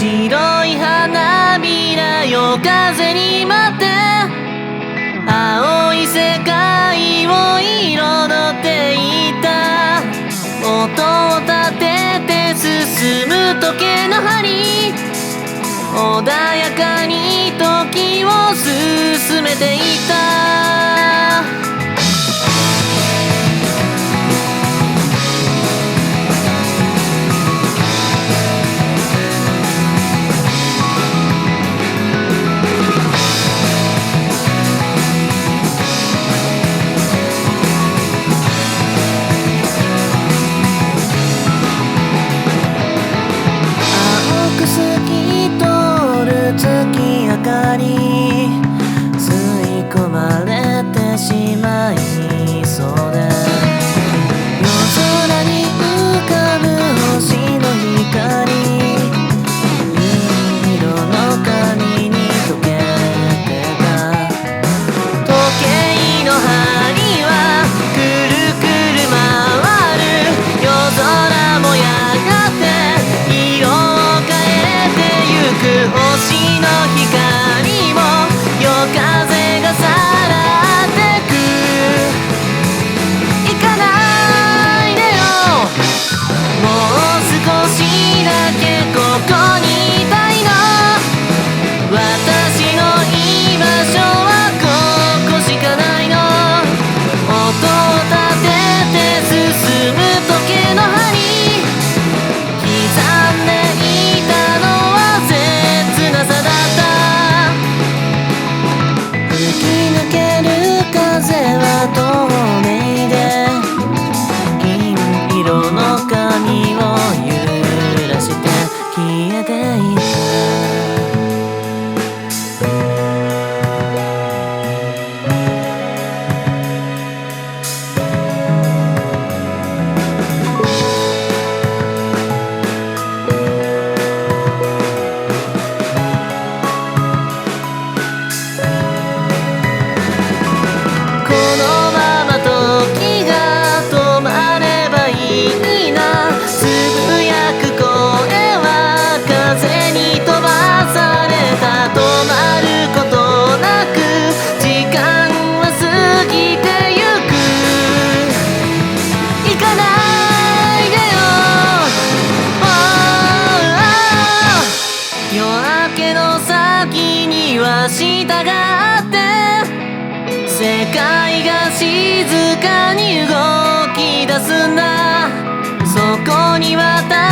白い花びらよ風に舞って青い世界を彩っていた。音を立てて進む時計の針、穏やかに時を進めていた。吸い込まれてしまいそうで、夜空に浮かぶ星の光、銀色の髪に溶けてた。時計の針はくるくる回る。夜空もやがて色を変えてゆく。星の光も夜風がさらってく。行かないでよ、もう少しだけここにいたいの。私の居場所はここしかないの。音を立てて進む時計の針、刻んでいたのは切なさだった。吹き抜ける風は透明で、銀色の髪を揺らして消えていた。明日があって世界が静かに動き出すんだ。そこに私